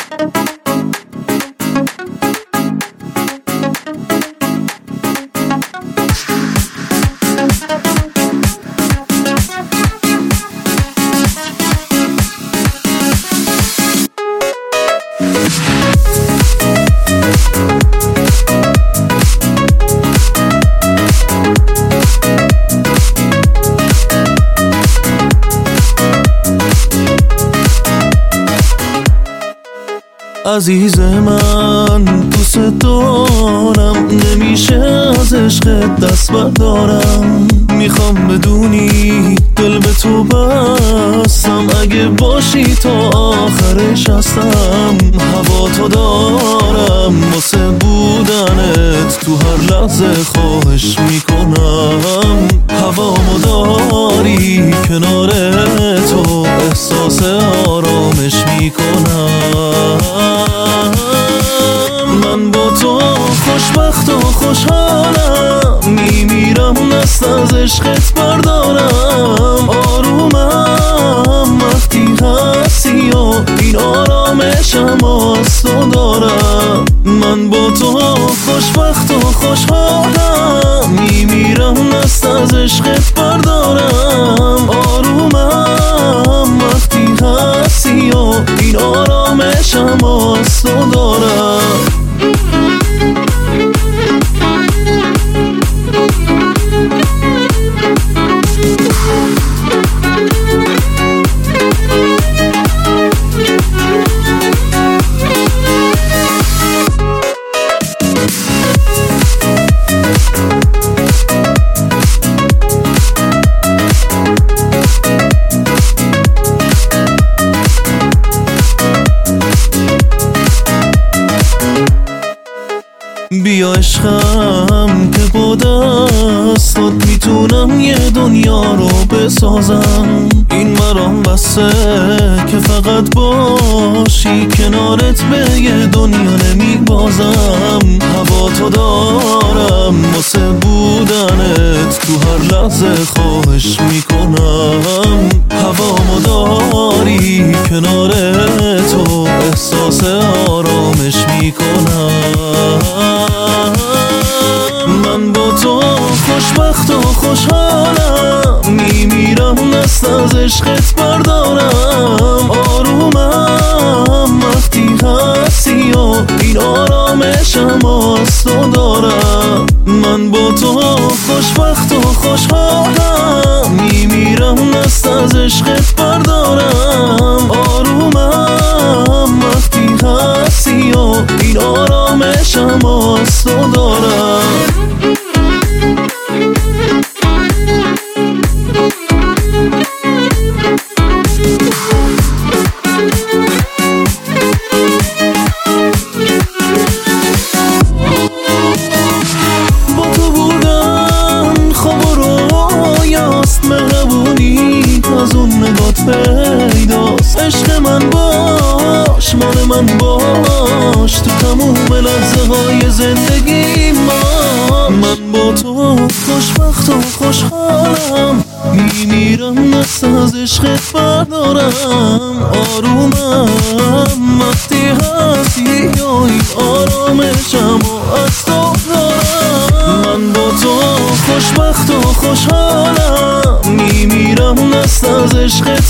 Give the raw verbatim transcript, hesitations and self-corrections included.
عزیز من دوست دارم، نمیشه از عشقت دست بردارم. میخوام بدونی دل به تو بستم، اگه باشی تا آخرش هستم. هوا تو دارم واسه بودنت، تو هر لحظه خواهش میکنم. هوامو داری کنار تو، احساس آرامش میکنم. من با تو خوشبخت و خوشحالم، میمیرم دست از عشقت بردارم. آرومم وقتی هستی و این آرامشم از تو دارم. من با تو خوشبخت و خوشحالم، میمیرم دست از عشقت بردارم. آرومم وقتی هستی و این آرامشم از تو دارم. بیا عشقم که با دستات میتونم یه دنیا رو بسازم. این مرام بسه که فقط باشی کنارت، به یه دنیا نمیبازم. هوا تو دارم واسه بودنت، تو هر لحظه خواهش میکنم. هوامو داری کنار تو، احساس آرامش میکنم. من با تو خوشبخت و خوشحالم، میمیرم دست از عشقت بردارم. آرومم وقتی هستی و این آرامشم از تو دارم. من با تو خوشبخت و خوشحالم، میمیرم دست از عشقت بردارم. آرومم وقتی هستی و این آرامشم از تو دارم. با تو بودن خواب و رویاست، مهربونی از اون نگات پیداست. عشق من باش، مال من باش، تو تموم لحظه های زندگی ما. من با تو خوشبخت و خوشحالم، میمیرم دست از عشقت بردارم. آرومم وقتی هستی و این آرامشم و از تو دارم. من با تو خوشبخت و خوشحالم، میمیرم دست از عشقت